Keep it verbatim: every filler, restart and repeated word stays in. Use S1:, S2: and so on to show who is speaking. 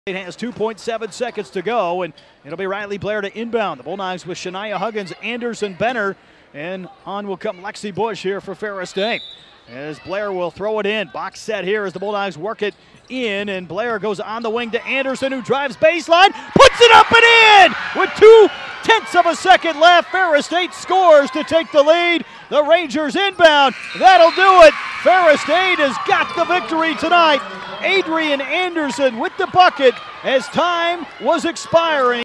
S1: It has two point seven seconds to go, and it'll be Riley Blair to inbound. The Bulldogs with Shania Huggins, Anderson, Benner, and on will come Lexi Bush here for Ferris State. As Blair will throw it in. Box set here as the Bulldogs work it in, and Blair goes on the wing to Anderson, who drives baseline, puts it up and in! With two tenths of a second left, Ferris State scores to take the lead. The Rangers inbound. That'll do it. Ferris State has got the victory tonight. Adrian Anderson with the bucket as time was expiring.